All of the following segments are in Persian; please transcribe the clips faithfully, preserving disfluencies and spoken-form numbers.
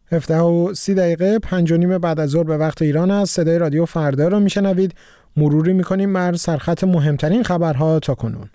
هفده و سی دقیقه پنج و نیم بعد از ظهر به وقت ایران است. صدای رادیو فردا را میشنوید. مروری میکنیم بر سرخط مهمترین خبرها تا کنون.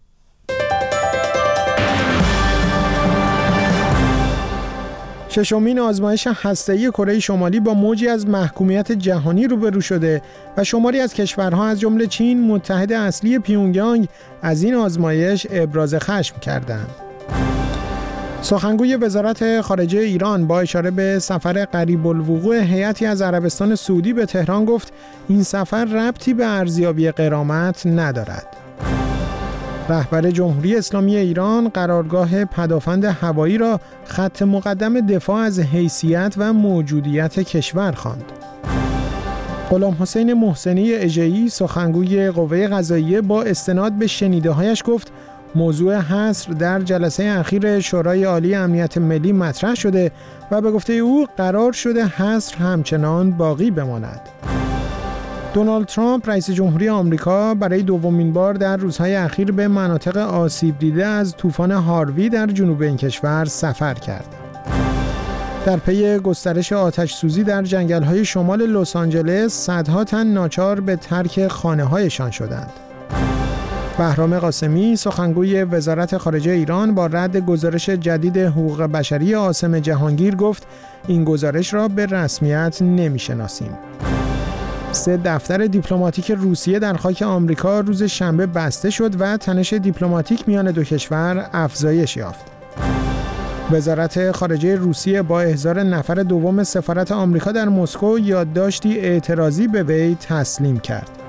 ششمین آزمایش هسته‌ای کره شمالی با موجی از محکومیت جهانی روبرو شده و شماری از کشورها از جمله چین، متحد اصلی پیونگیانگ، از این آزمایش ابراز خشم کردند. سخنگوی وزارت خارجه ایران با اشاره به سفر قریب الوقوع هیئتی از عربستان سعودی به تهران گفت این سفر ربطی به ارزیابی غرامت ندارد. رهبر جمهوری اسلامی ایران قرارگاه پدافند هوایی را خط مقدم دفاع از حیثیت و موجودیت کشور خواند. غلام حسین محسنی اژه‌ای سخنگوی قوه قضاییه با استناد به شنیده‌هایش گفت موضوع حصر در جلسه اخیر شورای عالی امنیت ملی مطرح شده و به گفته او قرار شده حصر همچنان باقی بماند. دونالد ترامپ رئیس جمهوری آمریکا برای دومین بار در روزهای اخیر به مناطق آسیب دیده از طوفان هاروی در جنوب این کشور سفر کرد. در پی گسترش آتش سوزی در جنگل‌های شمال لس آنجلس صدها تن ناچار به ترک خانه‌هایشان شدند. بهرام قاسمی سخنگوی وزارت خارجه ایران با رد گزارش جدید حقوق بشری عاصم جهانگیر گفت این گزارش را به رسمیت نمی‌شناسیم. سه دفتر دیپلماتیک روسیه در خاک آمریکا روز شنبه بسته شد و تنش دیپلماتیک میان دو کشور افزایش یافت. وزارت خارجه روسیه با احضار نفر دوم سفارت آمریکا در مسکو یادداشتی اعتراضی به وی تسلیم کرد.